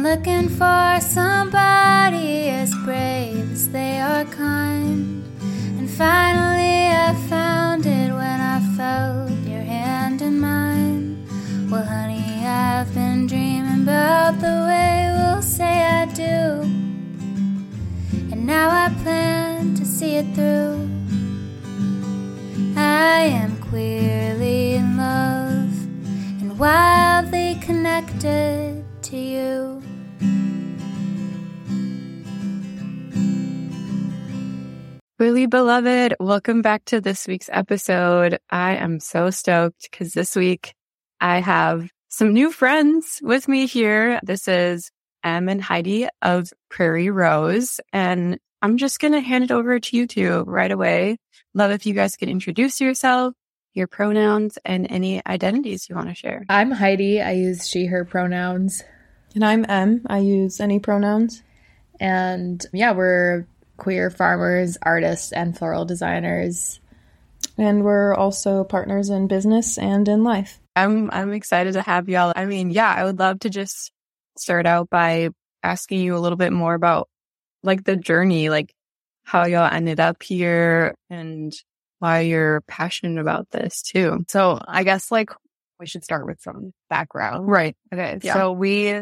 looking for somebody as brave as they are kind. And finally I found it when I felt your hand in mine. Well, honey, I've been dreaming about the way we'll say I do. And now I plan to see it through. I am queerly in love and wildly connected to you. Really beloved, welcome back to this week's episode. I am so stoked because this week I have some new friends with me here. This is Em and Heidi of Prairie Rose, and I'm just going to hand it over to you two right away. Love if you guys could introduce yourself, your pronouns, and any identities you want to share. I'm Heidi. I use she, her pronouns. And I'm Em. I use any pronouns. And yeah, we're queer farmers, artists, and floral designers. And we're also partners in business and in life. I'm excited to have y'all. I mean, yeah, I would love to just start out by asking you a little bit more about like the journey, like how y'all ended up here and why you're passionate about this too. So I guess like we should start with some background. Right. Okay. Yeah. So we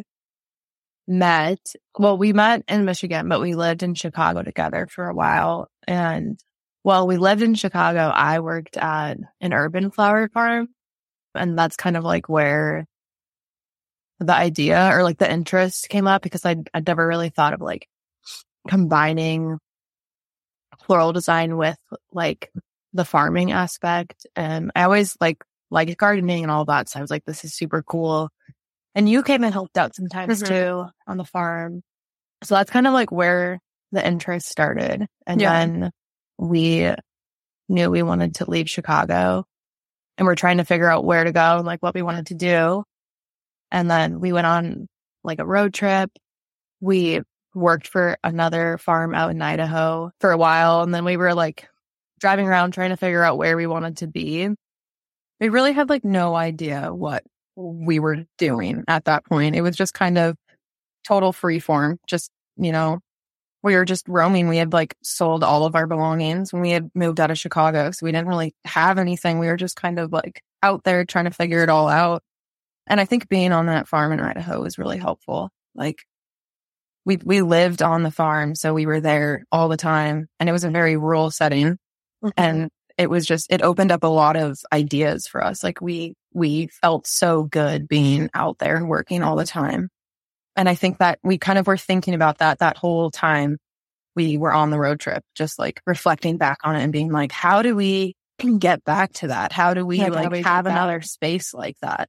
met in Michigan, but we lived in Chicago together for a while. And while we lived in Chicago, I worked at an urban flower farm. And that's kind of like where the idea or like the interest came up, because I'd never really thought of like combining floral design with like the farming aspect. And I always liked gardening and all that. So I was like, this is super cool. And you came and helped out sometimes too on the farm. So that's kind of like where the interest started. And then we knew we wanted to leave Chicago and we're trying to figure out where to go and like what we wanted to do. And then we went on like a road trip. We worked for another farm out in Idaho for a while. And then we were like driving around trying to figure out where we wanted to be. We really had like no idea what we were doing at that point. It was just kind of total free form. Just, we were just roaming. We had like sold all of our belongings when we had moved out of Chicago. So we didn't really have anything. We were just kind of like out there trying to figure it all out. And I think being on that farm in Idaho was really helpful. Like we lived on the farm, so we were there all the time, and it was a very rural setting. And it was just, it opened up a lot of ideas for us. Like we felt so good being out there and working all the time. And I think that we kind of were thinking about that whole time we were on the road trip, just like reflecting back on it and being like, how do we get back to that? How do we have another space like that?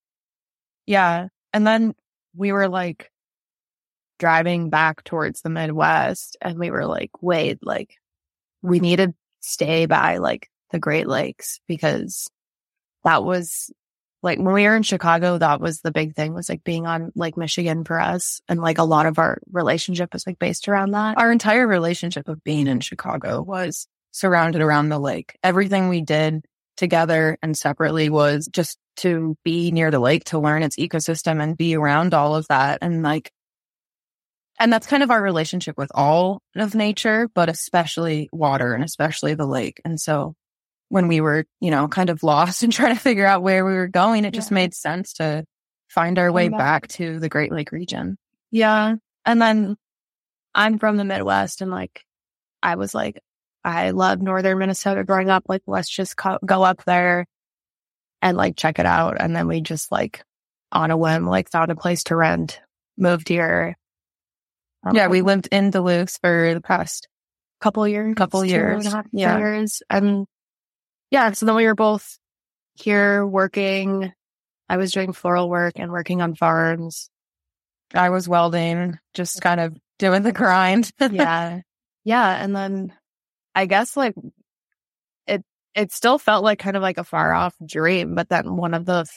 Yeah. And then we were like driving back towards the Midwest, and we were like, wait, like we need to stay by like the Great Lakes, because that was like when we were in Chicago, that was the big thing, was like being on Lake Michigan for us. And like a lot of our relationship was like based around that. Our entire relationship of being in Chicago was surrounded around the lake. Everything we did together and separately was just to be near the lake, to learn its ecosystem and be around all of that. And that's kind of our relationship with all of nature, but especially water and especially the lake. And so when we were, kind of lost and trying to figure out where we were going, it just made sense to find our way back to the Great Lake region. Yeah. And then I'm from the Midwest, and like, I was like, I love northern Minnesota growing up. Like, let's just go up there and like check it out. And then we just like on a whim, like found a place to rent, moved here. We lived in Duluth for the past couple years. 2.5 years. And so then we were both here working. I was doing floral work and working on farms. I was welding, just kind of doing the grind. Yeah. And then I guess like it still felt like kind of like a far off dream. But then one of the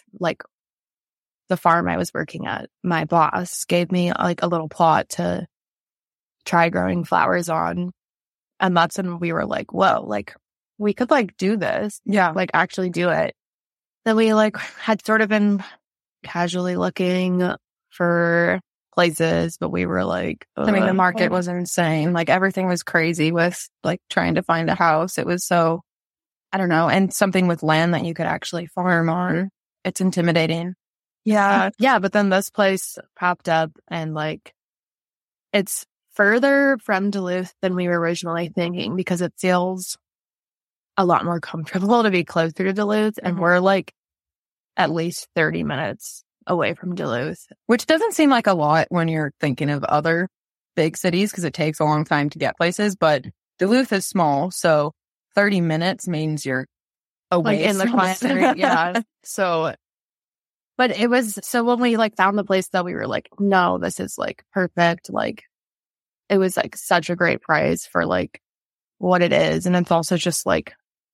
farm I was working at, my boss gave me like a little plot to try growing flowers on. And that's when we were like, whoa, like we could like do this. Yeah. Like actually do it. Then we like had sort of been casually looking for places, but we were like, I mean, the market was insane. Like everything was crazy with like trying to find a house. It was so, I don't know. And something with land that you could actually farm on. It's intimidating. Yeah. Yeah. But then this place popped up and like, it's further from Duluth than we were originally thinking because it feels a lot more comfortable to be closer to Duluth. And we're like at least 30 minutes away from Duluth, which doesn't seem like a lot when you're thinking of other big cities because it takes a long time to get places. But Duluth is small, so 30 minutes means you're away like in the client area. Yeah. So, but it was, so when we like found the place that we were like, no, this is like perfect. Like it was like such a great price for like what it is. And it's also just like,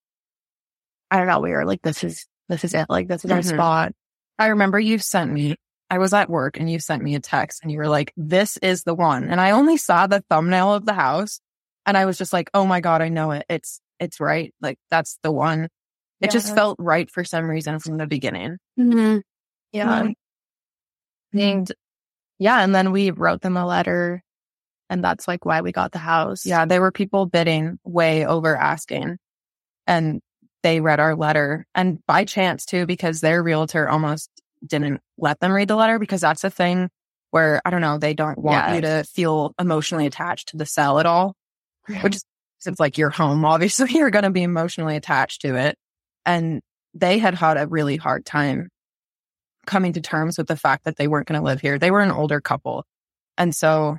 I don't know, we were like, this is it. Like this is our spot. I remember I was at work and you sent me a text and you were like, this is the one. And I only saw the thumbnail of the house and I was just like, oh my God, I know it. It's right. Like that's the one. It just felt right for some reason from the beginning. Mm-hmm. Yeah. And and then we wrote them a letter and that's like why we got the house. Yeah. There were people bidding way over asking and they read our letter, and by chance too, because their realtor almost didn't let them read the letter because that's a thing where, I don't know, they don't want you to feel emotionally attached to the sale at all, which is, it's like your home, obviously you're going to be emotionally attached to it. And they had a really hard time coming to terms with the fact that they weren't going to live here. They were an older couple. And so,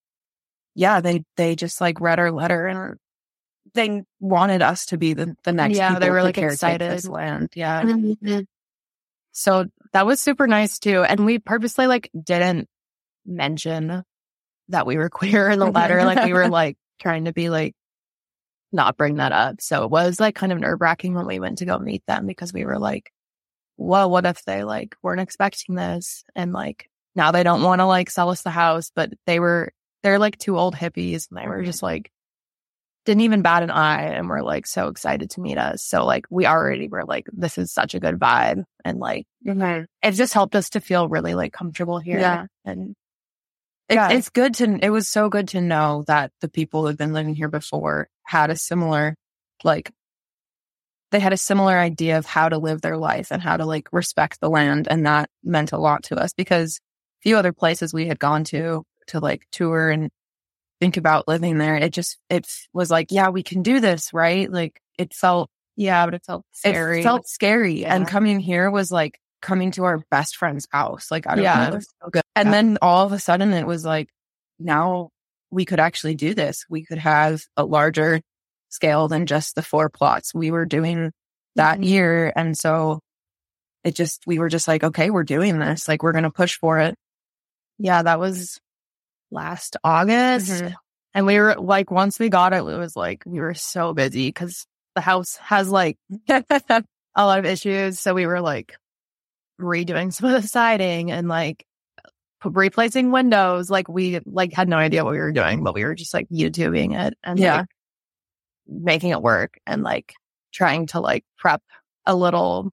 they just like read our letter and they wanted us to be the next people. They were like excited. This land. Yeah. Mm-hmm. So that was super nice too. And we purposely like didn't mention that we were queer in the letter. Like we were like trying to be like, not bring that up. So it was like kind of nerve wracking when we went to go meet them because we were like, well, what if they like weren't expecting this? And like now they don't want to like sell us the house, but they're like two old hippies and they were just like, didn't even bat an eye and were like so excited to meet us. So like we already were like, this is such a good vibe. And like, it just helped us to feel really like comfortable here. Yeah. And it's good it was so good to know that the people who had been living here before had a similar, like they had a similar idea of how to live their life and how to like respect the land. And that meant a lot to us because a few other places we had gone to like tour and think about living there. It was like, yeah, we can do this, right? Like it felt, but it felt scary. It felt scary. Yeah. And coming here was like coming to our best friend's house. Like, I don't know. It was so good. And then all of a sudden it was like, now we could actually do this. We could have a larger scale than just the 4 plots we were doing that year. And so we were just like, okay, we're doing this. Like, we're going to push for it. Yeah, that was last August. And we were like, once we got it, it was like, we were so busy because the house has like a lot of issues. So we were like redoing some of the siding and like replacing windows. Like we like had no idea what we were doing, but we were just like YouTubing it and like making it work and like trying to like prep a little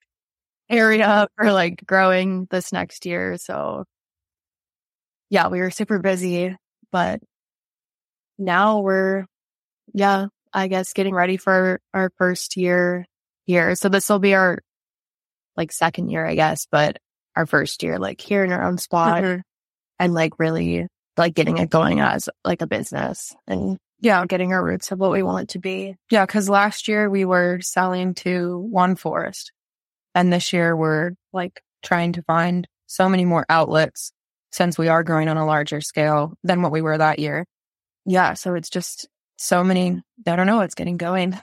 area for like growing this next year. So yeah, we were super busy, but now we're, I guess getting ready for our first year here. So this will be our like second year, I guess, but our first year like here in our own spot and like really like getting it going as like a business and getting our roots of what we want it to be. Yeah, because last year we were selling to one forest and this year we're like trying to find so many more outlets since we are growing on a larger scale than what we were that year. Yeah, so it's just so many, I don't know, it's getting going.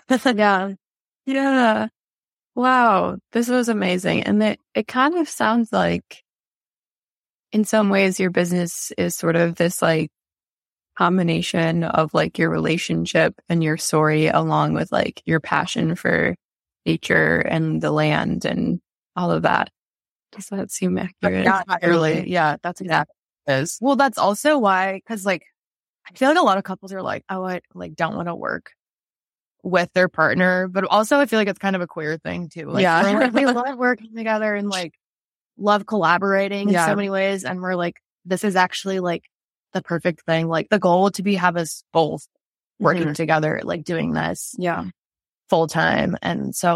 Yeah. Wow, this was amazing. And it kind of sounds like in some ways your business is sort of this like combination of like your relationship and your story along with like your passion for nature and the land and all of that. Does that seem accurate? Really, that's exactly what it is. Well, that's also why, because like I feel like a lot of couples are like, oh, I like don't want to work with their partner, but also I feel like it's kind of a queer thing too. Like, we're like, we love working together and like love collaborating in so many ways, and we're like this is actually like the perfect thing. Like the goal would be have us both working together, like doing this full time. And so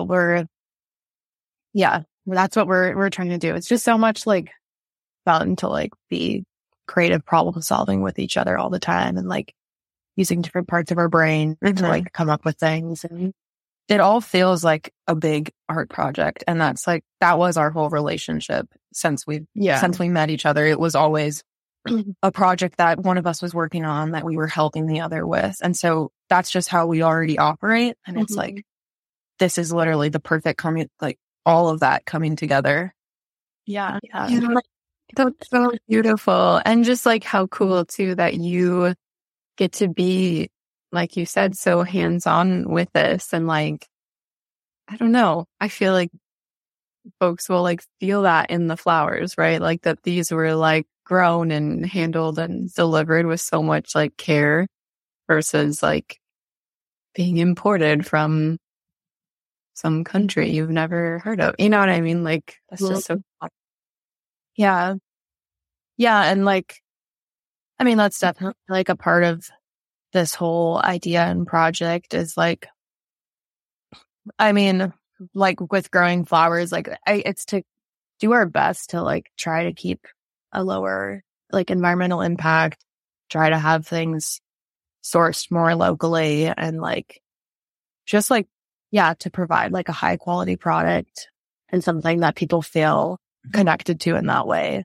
that's what we're trying to do. It's just so much like fun to like be creative problem solving with each other all the time and like using different parts of our brain to like come up with things. And it all feels like a big art project. And that's like, that was our whole relationship since we met each other. It was always a project that one of us was working on that we were helping the other with. And so that's just how we already operate. And it's like, this is literally the perfect like all of that coming together. Yeah. That's so beautiful. And just like how cool too that you get to be, like you said, so hands-on with this. And like, I don't know, I feel like folks will like feel that in the flowers, right? Like that these were like grown and handled and delivered with so much like care versus like being imported from some country you've never heard of. You know what I mean? Like that's just so fun. Yeah. And like, I mean, that's definitely like a part of this whole idea and project is like, I mean, like with growing flowers, like it's to do our best to like try to keep a lower like environmental impact, try to have things sourced more locally and like, just like, to provide like a high quality product and something that people feel connected to in that way.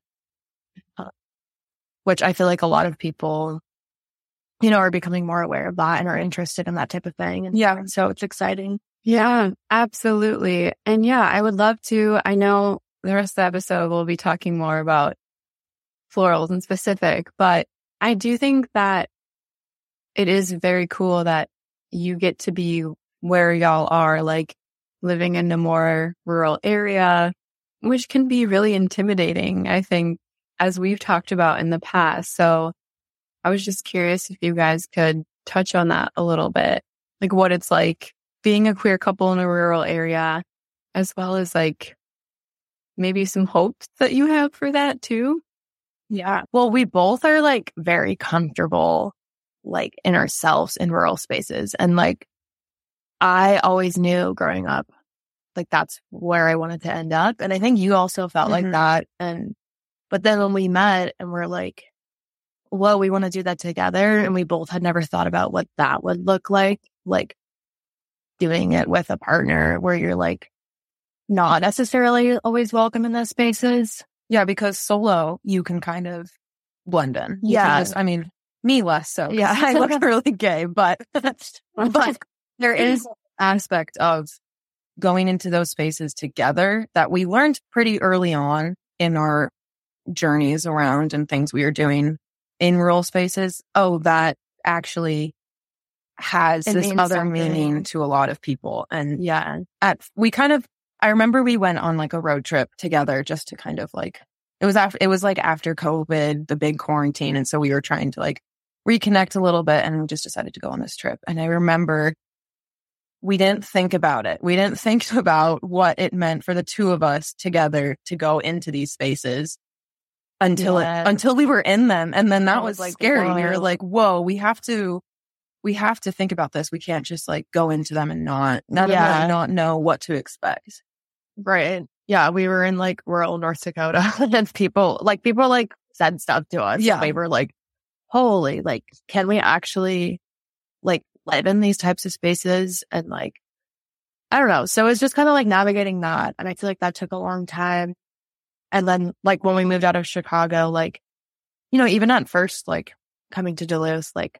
Which I feel like a lot of people, you know, are becoming more aware of that and are interested in that type of thing. And so it's exciting. Yeah, absolutely. And I would love to, I know the rest of the episode we'll be talking more about florals in specific, but I do think that it is very cool that you get to be where y'all are, like living in a more rural area, which can be really intimidating, I think, as we've talked about in the past. So I was just curious if you guys could touch on that a little bit, like what it's like being a queer couple in a rural area, as well as like maybe some hopes that you have for that too. Yeah. Well, we both are like very comfortable like in ourselves in rural spaces. And like, I always knew growing up, like that's where I wanted to end up. And I think you also felt like that. But then when we met and we're like, well, we want to do that together. And we both had never thought about what that would look like doing it with a partner where you're like not necessarily always welcome in those spaces. Yeah, because solo, you can kind of blend in. I mean, me less so. Yeah, I look really gay, but there is an aspect of going into those spaces together that we learned pretty early on in our journeys around and things we are doing in rural spaces. Oh, that actually has this other meaning to a lot of people. And I remember we went on like a road trip together just to kind of like, it was like after COVID, the big quarantine. And so we were trying to like reconnect a little bit and we just decided to go on this trip. And I remember we didn't think about it. We didn't think about what it meant for the two of us together to go into these spaces until we were in them. And then that was like scary. Whoa. We were like, whoa, we have to think about this. We can't just like go into them and not know what to expect. Right. Yeah. We were in like rural North Dakota and people said stuff to us. Yeah. We were like, holy, like, can we actually like live in these types of spaces? And like, I don't know. So it's just kind of like navigating that. And I feel like that took a long time. And then like when we moved out of Chicago, like, you know, even at first, like coming to Duluth, like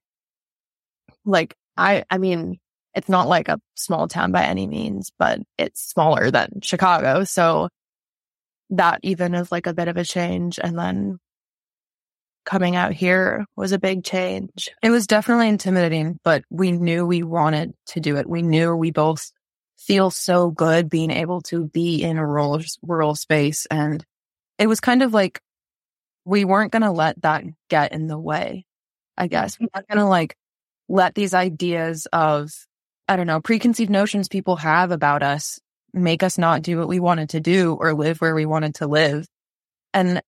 I mean, it's not like a small town by any means, but it's smaller than Chicago. So that even is like a bit of a change. And then coming out here was a big change. It was definitely intimidating, but we knew we wanted to do it. We knew we both feel so good being able to be in a rural space. And it was kind of like, we weren't going to let that get in the way, I guess. We weren't going to like let these ideas of, I don't know, preconceived notions people have about us make us not do what we wanted to do or live where we wanted to live. And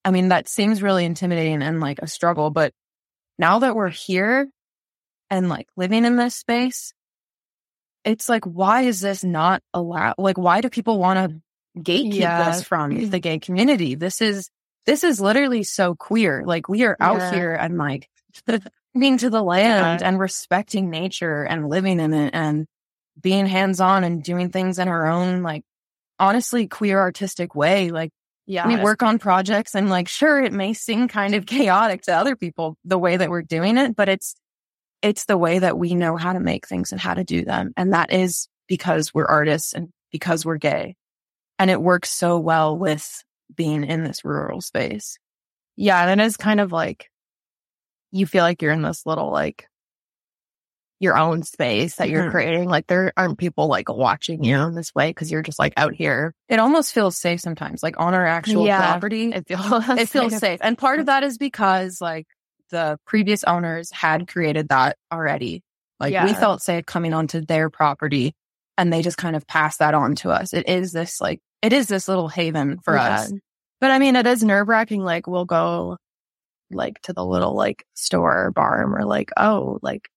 I mean, that seems really intimidating and like a struggle, but now that we're here and like living in this space, it's like, why is this not allowed? Like, why do people want to gatekeep this from the gay community? This is literally so queer. Like, we are out here and like being to the land and respecting nature and living in it and being hands-on and doing things in our own, like, honestly, queer artistic way. Like, we work on projects and like, sure, it may seem kind of chaotic to other people the way that we're doing it, but it's the way that we know how to make things and how to do them. And that is because we're artists and because we're gay. And it works so well with being in this rural space. Yeah. And it is kind of like, you feel like you're in this little, like, your own space that you're creating. Like, there aren't people like watching you in this way because you're just like out here. It almost feels safe sometimes, like on our actual property. It feels safe. And part of that is because like the previous owners had created that already. Like we felt safe coming onto their property and they just kind of passed that on to us. It is this little haven for us. But I mean, it is nerve wracking. Like, we'll go like to the little like store or bar and we're like, oh, like,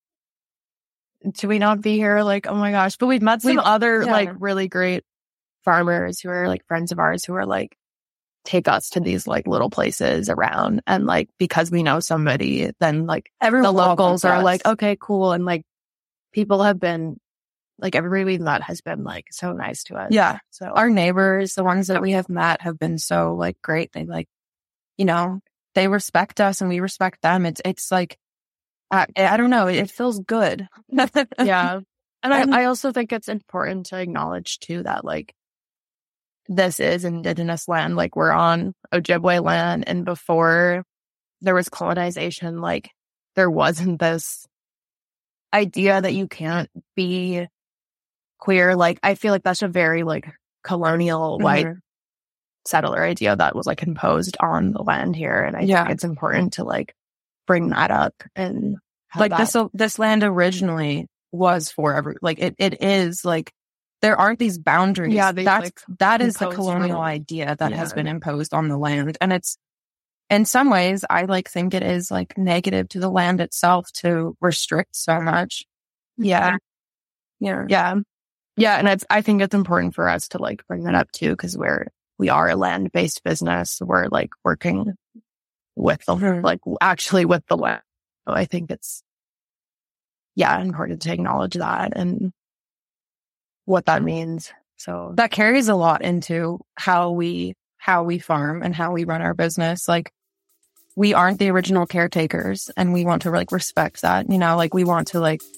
do we not be here? Like, oh my gosh. But we've met some other like really great farmers who are like friends of ours who are like, take us to these like little places around. And like, because we know somebody, then like the locals are like, okay, cool. And like, people have been like, everybody we've met has been like so nice to us. Yeah. So our neighbors, the ones that we have met, have been so like great. They like, you know, they respect us and we respect them. It's like, I don't know. It feels good. Yeah. And I also think it's important to acknowledge too that like, this is Indigenous land. Like, we're on Ojibwe land. And before there was colonization, like, there wasn't this idea that you can't be queer. Like, I feel like that's a very like colonial white settler idea that was like imposed on the land here. And I think it's important to like bring that up and like this land originally was for it is like, there aren't these boundaries. Yeah, that is the colonial idea that has been imposed on the land. And it's, in some ways, I like think it is like negative to the land itself to restrict so much. Yeah. Yeah. And I think it's important for us to like bring that up too, because we are a land-based business. We're like working with like actually with the land. So I think it's important to acknowledge that and what that means. So that carries a lot into how we farm and how we run our business. Like, we aren't the original caretakers and we want to like respect that, you know, like we want to like.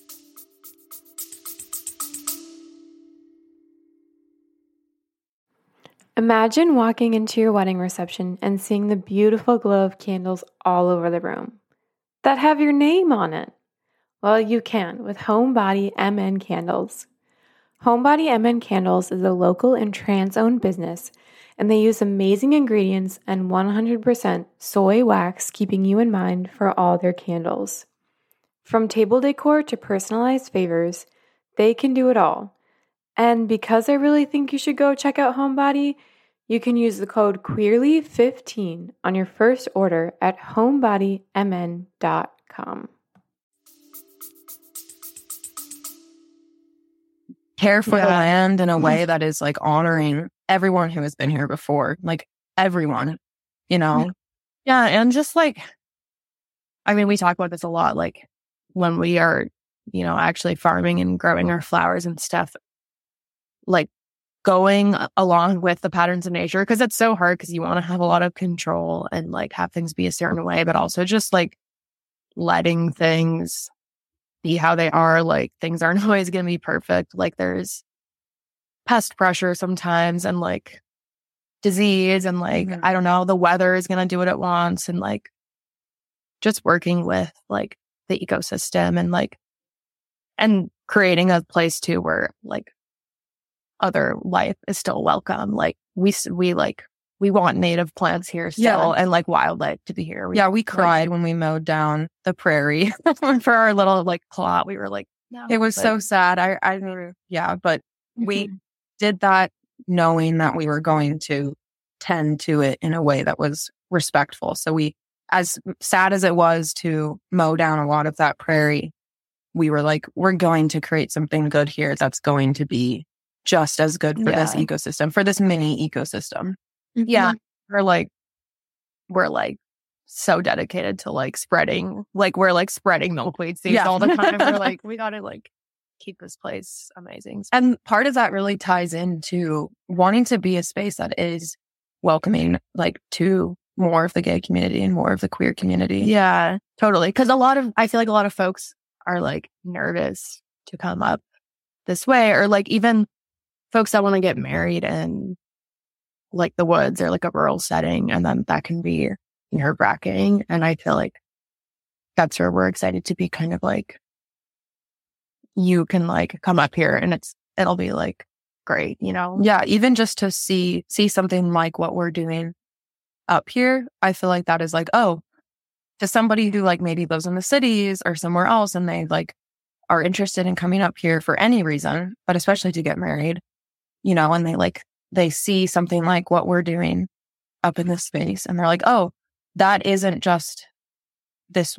Imagine walking into your wedding reception and seeing the beautiful glow of candles all over the room that have your name on it. Well, you can with Homebody MN Candles. Homebody MN Candles is a local and trans-owned business, and they use amazing ingredients and 100% soy wax, keeping you in mind for all their candles. From table decor to personalized favors, they can do it all. And because I really think you should go check out Homebody, you can use the code QUEERLY15 on your first order at homebodymn.com. Care for the land in a way that is like honoring everyone who has been here before, like everyone, you know? Yeah. And just like, I mean, we talk about this a lot, like when we are, you know, actually farming and growing our flowers and stuff, like going along with the patterns of nature, because it's so hard because you want to have a lot of control and like have things be a certain way, but also just like letting things be how they are. Like, things aren't always going to be perfect. Like, there's pest pressure sometimes and like disease and like, I don't know, the weather is going to do what it wants. And like, just working with like the ecosystem and like, and creating a place too where like other life is still welcome. Like, we want native plants here still and like wildlife to be here. We cried when we mowed down the prairie for our little like plot. We were like, no, it was so sad. But we did that knowing that we were going to tend to it in a way that was respectful. So we, as sad as it was to mow down a lot of that prairie, we were like, we're going to create something good here that's going to be just as good for this ecosystem, for this mini ecosystem. Yeah. We're like so dedicated to like spreading milkweed seeds all the time. We're like, we gotta like keep this place amazing. And part of that really ties into wanting to be a space that is welcoming, like, to more of the gay community and more of the queer community. Yeah, totally. Because I feel like a lot of folks are like nervous to come up this way, or like even folks that want to get married in like the woods or like a rural setting, and then that can be nerve-wracking. And I feel like that's where we're excited to be kind of like, you can like come up here and it'll be like great, you know? Yeah, even just to see something like what we're doing up here, I feel like that is like, oh, to somebody who like maybe lives in the cities or somewhere else and they like are interested in coming up here for any reason, but especially to get married, you know, and they see something like what we're doing up in this space and they're like, oh, that isn't just this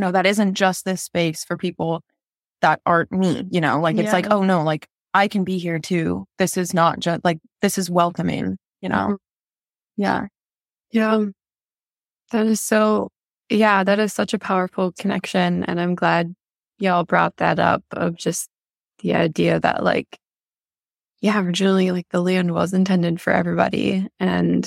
space for people that aren't me, you know, like it's like, oh no, like I can be here too. This is not just like, this is welcoming, you know? Yeah. Yeah. That is such a powerful connection. And I'm glad y'all brought that up, of just the idea that like, yeah, originally like the land was intended for everybody. And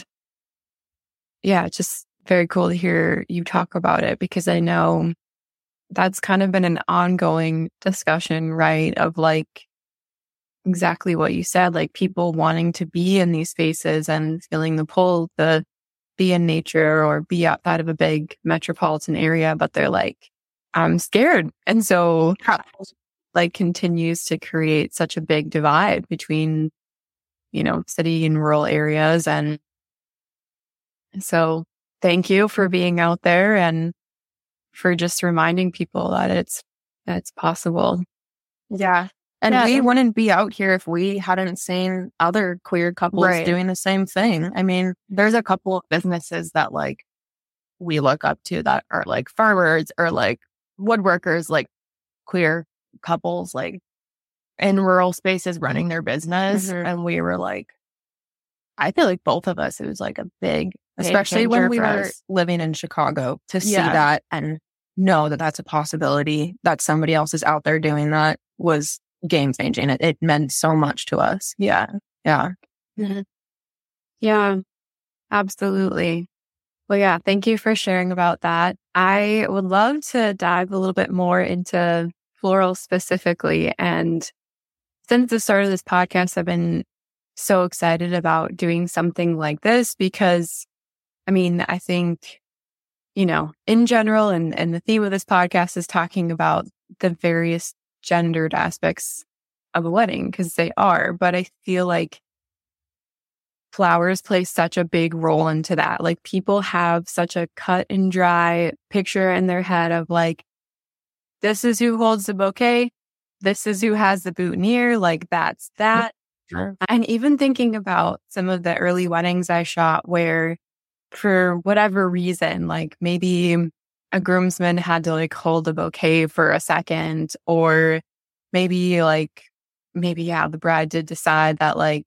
yeah, just very cool to hear you talk about it, because I know that's kind of been an ongoing discussion, right? Of like exactly what you said, like people wanting to be in these spaces and feeling the pull to be in nature or be outside of a big metropolitan area, but they're like, I'm scared. And so like continues to create such a big divide between, you know, city and rural areas. And so thank you for being out there and for just reminding people that it's possible. Yeah. And we wouldn't be out here if we hadn't seen other queer couples doing the same thing. I mean, there's a couple of businesses that like we look up to that are like farmers or like woodworkers, like queer couples, like in rural spaces running their business. And we were like, I feel like both of us, it was like a big, especially when we were living in Chicago, to see that and know that that's a possibility, that somebody else is out there doing that, was game changing. It meant so much to us. Yeah. Yeah. Yeah, absolutely. Well, yeah, thank you for sharing about that. I would love to dive a little bit more into floral specifically. And since the start of this podcast, I've been so excited about doing something like this because, I mean, I think, you know, in general, and the theme of this podcast is talking about the various gendered aspects of a wedding, because they are, but I feel like flowers play such a big role into that. Like people have such a cut and dry picture in their head of like, this is who holds the bouquet. This is who has the boutonniere. Like that's that. Sure. And even thinking about some of the early weddings I shot where for whatever reason, like maybe a groomsman had to like hold a bouquet for a second, or maybe the bride did decide that like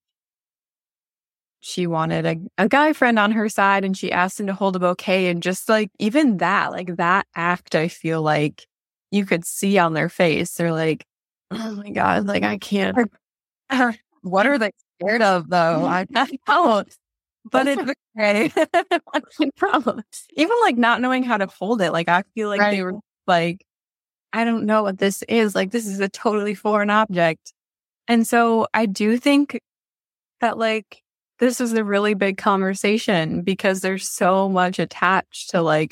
she wanted a guy friend on her side and she asked him to hold a bouquet, and just like even that, like that act, I feel like you could see on their face. They're like, oh my God, like I can't. What are they scared of though? I don't know. But it's okay. What's the problem? Even like not knowing how to hold it. Like I feel like they were like, I don't know what this is. Like this is a totally foreign object. And so I do think that like this is a really big conversation because there's so much attached to like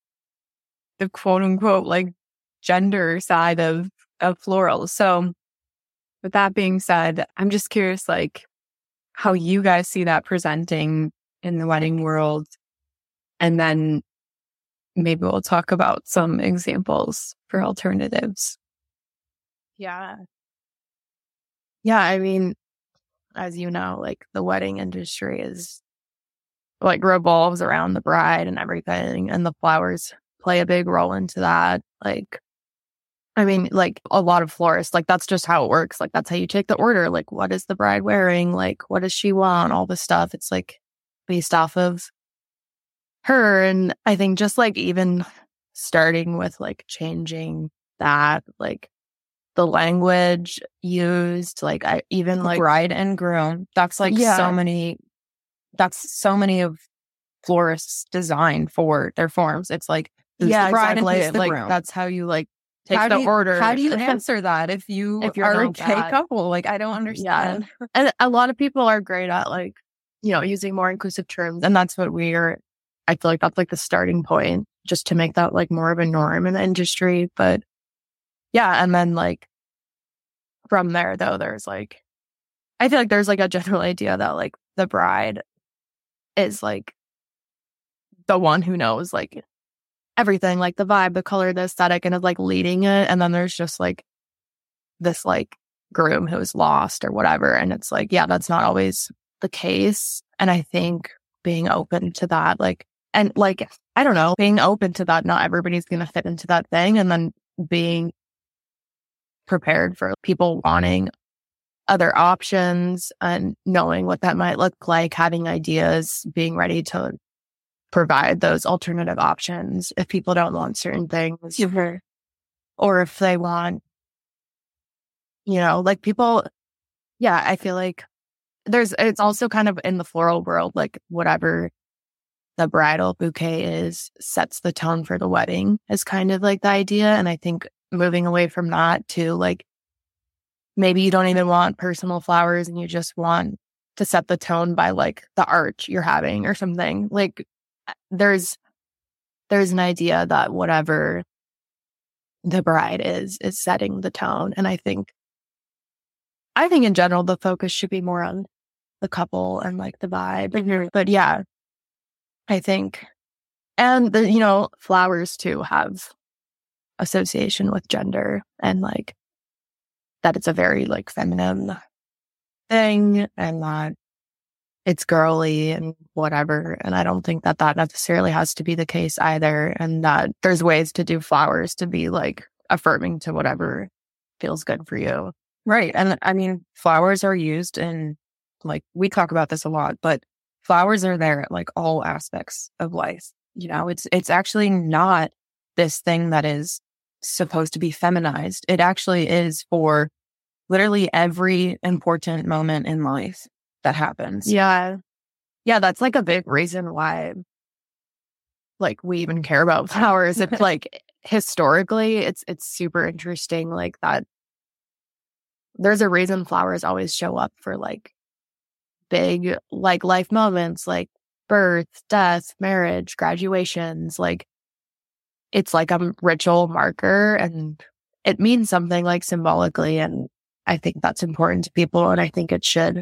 the quote unquote like gender side of florals. So with that being said, I'm just curious like how you guys see that presenting in the wedding world. And then maybe we'll talk about some examples for alternatives. Yeah. Yeah. I mean, as you know, like the wedding industry is like revolves around the bride and everything. And the flowers play a big role into that. Like, I mean, like a lot of florists, like that's just how it works. Like that's how you take the order. Like, what is the bride wearing? Like, what does she want? All this stuff. It's like based off of her. And I think just like even starting with like changing that, like the language used, like I even like bride and groom. That's like so many of florists design for their forms. It's like, who's the bride and who's the like groom? that's how you like take the order. How do you answer that if you're a gay couple? Like, I don't understand. Yeah. And a lot of people are great at like, you know, using more inclusive terms. And that's what I feel like that's like the starting point, just to make that like more of a norm in the industry. But yeah, and then like from there though, there's like, I feel like there's like a general idea that like the bride is like the one who knows like everything, like the vibe, the color, the aesthetic, and is like leading it. And then there's just like this like groom who's lost or whatever. And it's like, yeah, that's not always the case. And I think being open to that, like, and like, I don't know, being open to that, not everybody's going to fit into that thing. And then being prepared for people wanting other options and knowing what that might look like, having ideas, being ready to provide those alternative options if people don't want certain things. Sure. Or if they want, you know, like people, yeah, I feel like it's also kind of in the floral world, like whatever the bridal bouquet is sets the tone for the wedding is kind of like the idea. And I think moving away from that to like, maybe you don't even want personal flowers and you just want to set the tone by like the art you're having or something. Like there's an idea that whatever the bride is setting the tone. And I think in general, the focus should be more on the couple and like the vibe. Mm-hmm. But yeah, I think, and the, you know, flowers too have association with gender and like that it's a very like feminine thing and that it's girly and whatever. And I don't think that necessarily has to be the case either. And that there's ways to do flowers to be like affirming to whatever feels good for you. Right. And I mean, flowers are used in, like, we talk about this a lot, but flowers are there at like all aspects of life. You know, it's actually not this thing that is supposed to be feminized. It actually is for literally every important moment in life that happens. Yeah. Yeah, that's like a big reason why like we even care about flowers. It's like historically it's super interesting like that there's a reason flowers always show up for like big like life moments like birth, death, marriage, graduations. Like it's like a ritual marker and it means something like symbolically. And I think that's important to people. And I think it should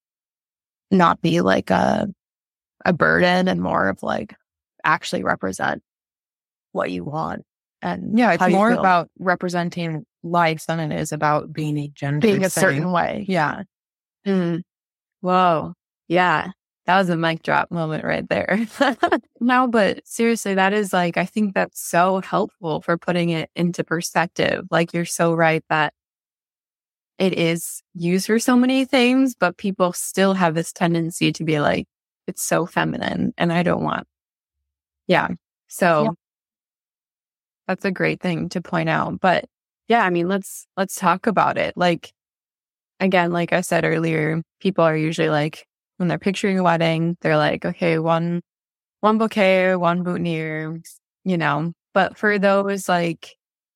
not be like a burden and more of like actually represent what you want. And yeah, it's more about representing life than it is about being a gender being a certain way. Yeah. Mm. Whoa. Yeah. That was a mic drop moment right there. No, but seriously, that is like, I think that's so helpful for putting it into perspective. Like you're so right that it is used for so many things, but people still have this tendency to be like, it's so feminine and I don't want. Yeah. So that's a great thing to point out. But yeah, I mean, let's talk about it. Like, again, like I said earlier, people are usually like, when they're picturing a wedding, they're like, okay, one bouquet, one boutonniere, you know. But for those, like,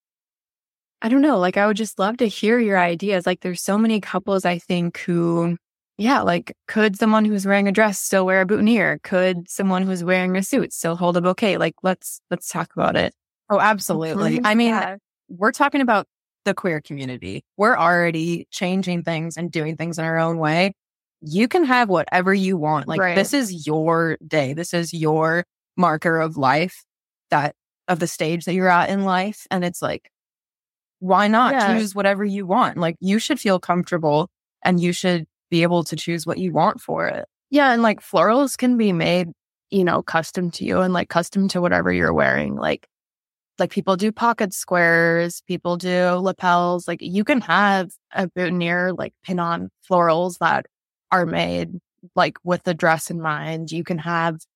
I don't know, like I would just love to hear your ideas. Like there's so many couples, I think, who, yeah, like could someone who's wearing a dress still wear a boutonniere? Could someone who's wearing a suit still hold a bouquet? Like let's talk about it. Oh, absolutely. I mean, we're talking about the queer community. We're already changing things and doing things in our own way. You can have whatever you want. Like This is your day. This is your marker of life, of the stage that you're at in life. And it's like, why not choose whatever you want? Like you should feel comfortable and you should be able to choose what you want for it. Yeah. And like florals can be made custom to you and like custom to whatever you're wearing. Like people do pocket squares, people do lapels. Like you can have a boutonniere like pin on florals that are made like with the dress in mind. You can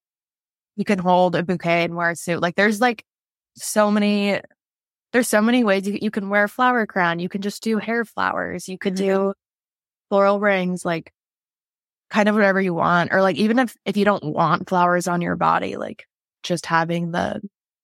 hold a bouquet and wear a suit. Like there's so many ways you can wear a flower crown. You can just do hair flowers. You could do floral rings, like kind of whatever you want. Or like even if you don't want flowers on your body, like just having the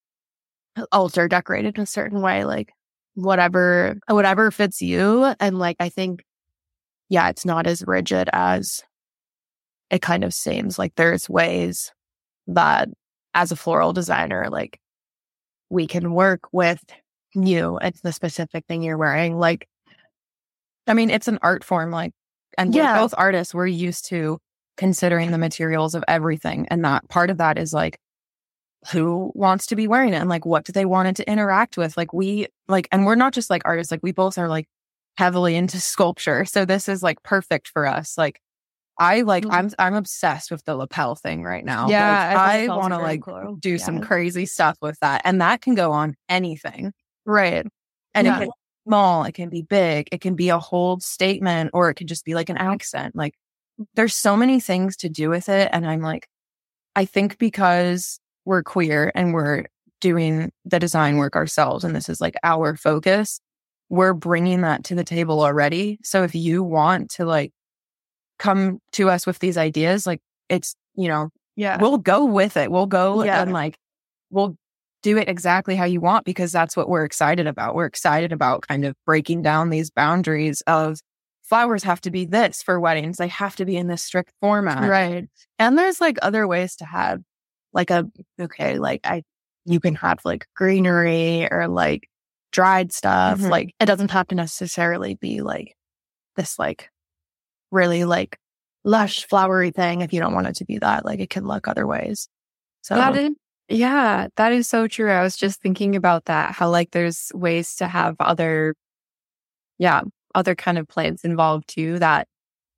altar decorated in a certain way, like whatever fits you. And like I think, yeah, it's not as rigid as it kind of seems. Like there's ways that as a floral designer, like we can work with you and the specific thing you're wearing. Like, I mean, it's an art form, like, and we're both artists. We're used to considering the materials of everything. And that part of that is like, who wants to be wearing it? And like, what do they want it to interact with? Like and we're not just like artists, like we both are like heavily into sculpture. So this is like perfect for us. Like, I'm obsessed with the lapel thing right now. Yeah. Like, I want to like do some crazy stuff with that. And that can go on anything. Right. And it can be small, it can be big, it can be a whole statement, or it could just be like an accent. Like there's so many things to do with it. And I'm like, I think because we're queer and we're doing the design work ourselves, and this is like our focus, we're bringing that to the table already. So if you want to like come to us with these ideas, like it's, we'll go with it. We'll go and like, we'll do it exactly how you want, because that's what we're excited about. We're excited about kind of breaking down these boundaries of flowers have to be this for weddings. They have to be in this strict format. Right. And there's like other ways to have like a bouquet. Like you can have like greenery or like dried stuff. Mm-hmm. Like it doesn't have to necessarily be like this like really like lush flowery thing. If you don't want it to be that, like it can look other ways. So that is so true. I was just thinking about that, how like there's ways to have other kind of plants involved too, that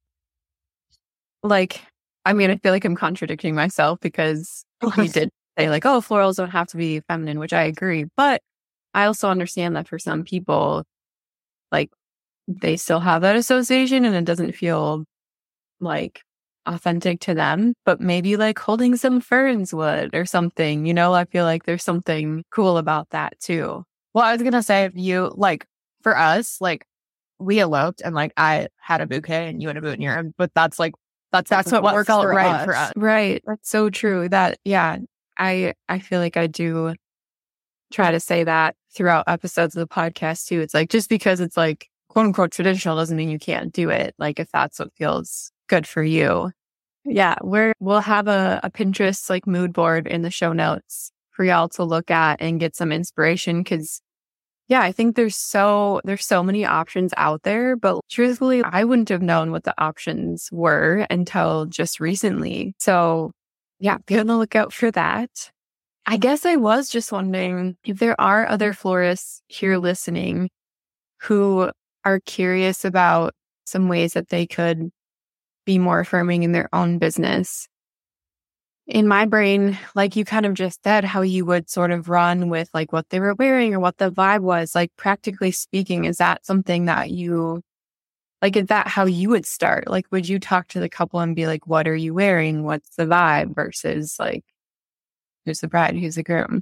like, I mean, I feel like I'm contradicting myself because we did say like, oh, florals don't have to be feminine, which I agree. But I also understand that for some people, like they still have that association and it doesn't feel like authentic to them, but maybe like holding some ferns would or something, I feel like there's something cool about that too. Well, I was going to say, if you like, for us, like we eloped and like I had a bouquet and you had a boutonniere, but that's what works felt for right for us. Right. That's so true. That, I feel like I do try to say that throughout episodes of the podcast too. It's like, just because it's like quote unquote traditional doesn't mean you can't do it. Like if that's what feels good for you. Yeah. We'll have a Pinterest like mood board in the show notes for y'all to look at and get some inspiration. Cause I think there's so many options out there, but truthfully, I wouldn't have known what the options were until just recently. So be on the lookout for that. I guess I was just wondering if there are other florists here listening who are curious about some ways that they could be more affirming in their own business. In my brain, like you kind of just said, how you would sort of run with like what they were wearing or what the vibe was, like practically speaking, is that something that you, like, is that how you would start? Like, would you talk to the couple and be like, what are you wearing? What's the vibe versus like, who's the bride, who's the groom?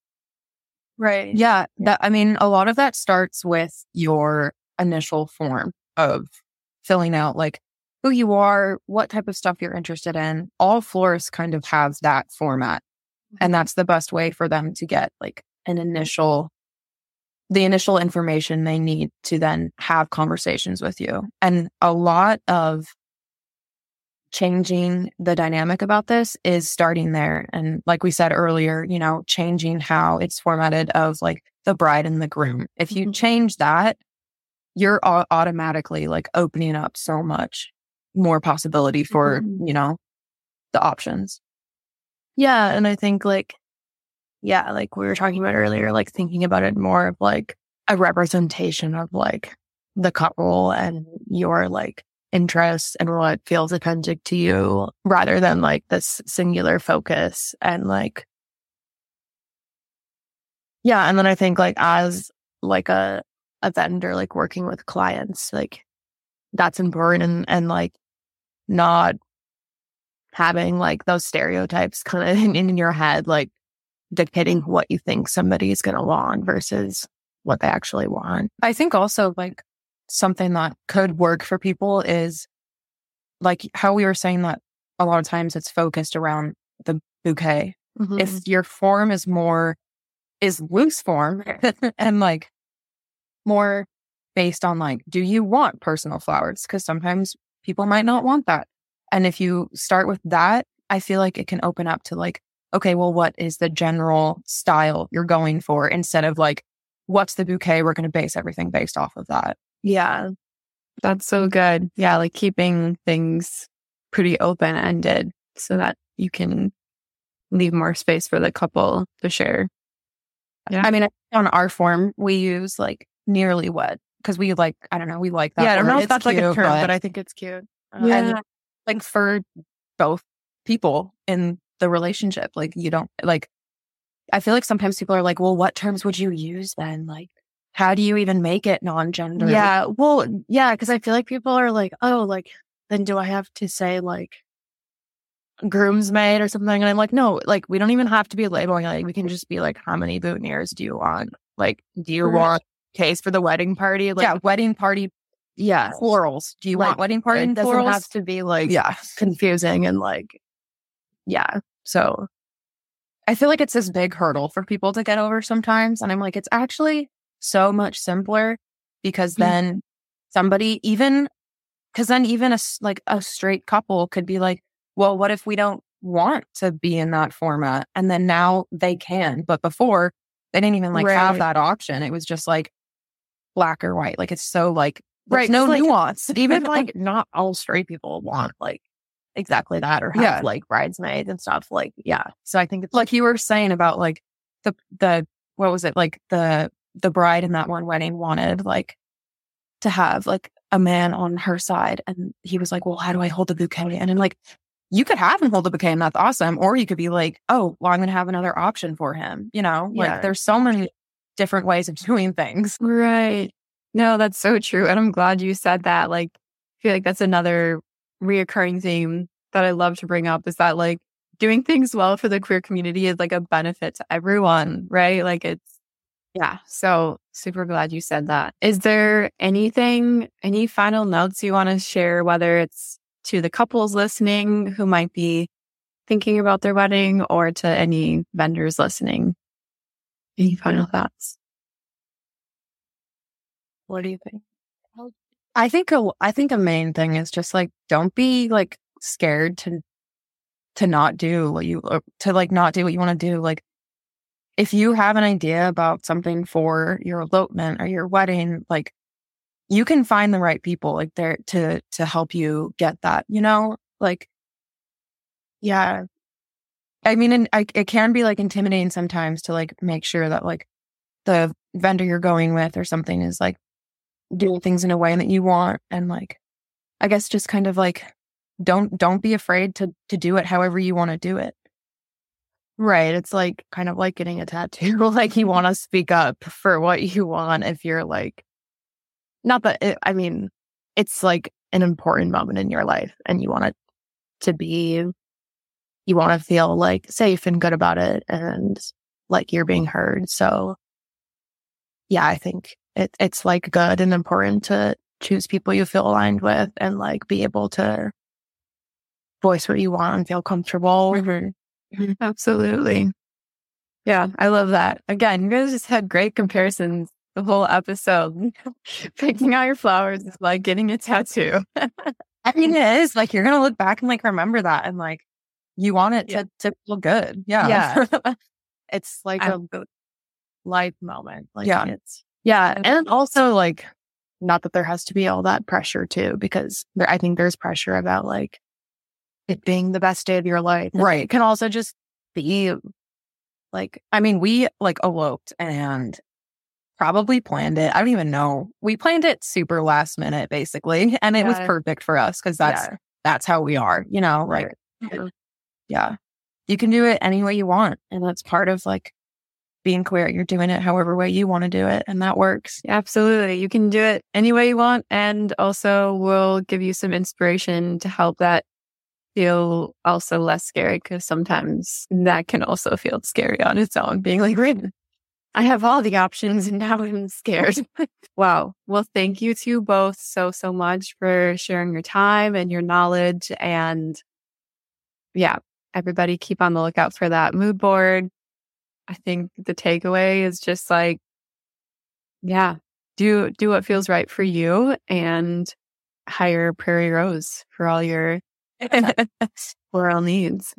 Right. Yeah. I mean, a lot of that starts with your initial form of filling out like who you are, what type of stuff you're interested in. All florists kind of have that format. And that's the best way for them to get like the initial information they need to then have conversations with you. And a lot of changing the dynamic about this is starting there. And like we said earlier, changing how it's formatted of like the bride and the groom. If you change that, you're automatically like opening up so much more possibility for, the options. Yeah. And I think like we were talking about earlier, like thinking about it more of like a representation of like the couple and your like interests and what feels authentic to you rather than like this singular focus. And like, yeah. And then I think like as like a vendor, like working with clients, like that's important, and like not having like those stereotypes kind of in your head, like dictating what you think somebody is going to want versus what they actually want. I think also like something that could work for people is like how we were saying that a lot of times it's focused around the bouquet. Mm-hmm. If your form is loose form and like more based on like, do you want personal flowers? Because sometimes people might not want that. And if you start with that, I feel like it can open up to like, okay, well, what is the general style you're going for instead of like, what's the bouquet? We're going to base everything based off of that. Yeah. That's so good. Yeah, like keeping things pretty open-ended so that you can leave more space for the couple to share. Yeah. I mean, on our form, we use like nearly wet because we like, I don't know, we like that. Yeah, I don't know word. if that's It's like a cute, term, but I think it's cute. And like for both people in the relationship, like you don't like, I feel like sometimes people are like, well, what terms would you use then? Like, how do you even make it non-gender? Yeah. Well, yeah, because I feel like people are like, oh, like, then do I have to say like groomsmaid or something? And I'm like, no, like, we don't even have to be labeling. Like, we can just be like, how many boutonnieres do you want? Like, do you want case for the wedding party? Like, yeah, wedding party. Yeah. Florals. Do you want wedding party it and doesn't florals? have to be like Yeah. confusing and like, yeah. So I feel like it's this big hurdle for people to get over sometimes. And I'm like, it's actually so much simpler because then somebody because then even a straight couple could be like, well, what if we don't want to be in that format? And then now they can. But before they didn't even like have that option. It was just like black or white. Like it's so like, there's no like, nuance. Even like not all straight people want like exactly that or have like bridesmaids and stuff. Like, yeah. So I think it's like you were saying about like the what was it? Like the bride in that one wedding wanted like to have like a man on her side. And he was like, well, how do I hold the bouquet? And then like, you could have him hold the bouquet and that's awesome. Or you could be like, oh, well, I'm going to have another option for him. You know, like there's so many different ways of doing things. Right. No, that's so true. And I'm glad you said that. Like, I feel like that's another reoccurring theme that I love to bring up is that like doing things well for the queer community is like a benefit to everyone, right? Like it's, yeah. So super glad you said that. Is there any final notes you want to share, whether it's to the couples listening who might be thinking about their wedding or to any vendors listening? Any final thoughts? what do you think? I think a main thing is just like, don't be like scared to not do what you, to like not do what you want to do. Like if you have an idea about something for your elopement or your wedding, like you can find the right people like there to help you get that, you know, like, yeah. I mean, and it can be like intimidating sometimes to like make sure that like the vendor you're going with or something is like doing things in a way that you want. And like, I guess just kind of like, don't be afraid to do it however you want to do it. Right. It's like kind of like getting a tattoo. Like you want to speak up for what you want if you're like, not that, I mean, it's like an important moment in your life and you want it to be, you want to feel like safe and good about it and like you're being heard. So yeah, I think it's like good and important to choose people you feel aligned with and like be able to voice what you want and feel comfortable. Mm-hmm. Absolutely. Yeah, I love that. Again, you guys just had great comparisons the whole episode. Picking out your flowers is like getting a tattoo. I mean, it is like you're gonna look back and like remember that and like you want it to feel good. Yeah. It's like a life moment. Like it's yeah. And also like not that there has to be all that pressure too, because I think there's pressure about like it being the best day of your life. Right. It can also just be like, I mean, we like eloped and probably planned it. I don't even know. We planned it super last minute, basically. And it was perfect for us because that's how we are, you know, like, yeah, you can do it any way you want. And that's part of like being queer. You're doing it however way you want to do it. And that works. Absolutely. You can do it any way you want. And also we'll give you some inspiration to help that feel also less scary, because sometimes that can also feel scary on its own, being like, I have all the options and now I'm scared. Wow. Well, thank you to you both so much for sharing your time and your knowledge. And yeah, everybody keep on the lookout for that mood board. I think the takeaway is just like, yeah, do what feels right for you, and hire Prairie Rose for all your floral needs.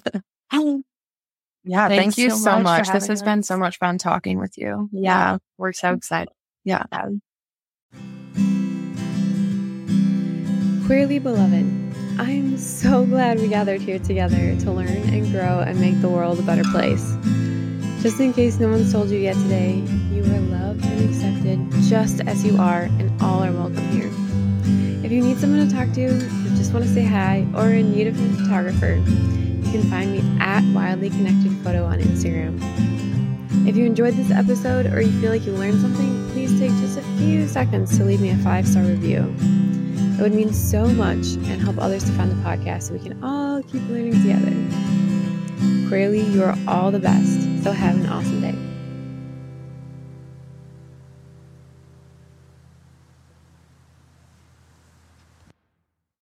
Yeah, thank you so much. This has been so much fun talking with you. Yeah, we're so excited. Yeah. Queerly beloved, I'm so glad we gathered here together to learn and grow and make the world a better place. Just in case no one's told you yet today, you are loved and accepted just as you are, and all are welcome here. If you need someone to talk to, or just want to say hi, or are in need of a photographer, you can find me at Wildly Connected Photo on Instagram. If you enjoyed this episode or you feel like you learned something, please take just a few seconds to leave me a 5-star review. It would mean so much and help others to find the podcast so we can all keep learning together. Queerly, you are all the best, so have an awesome day.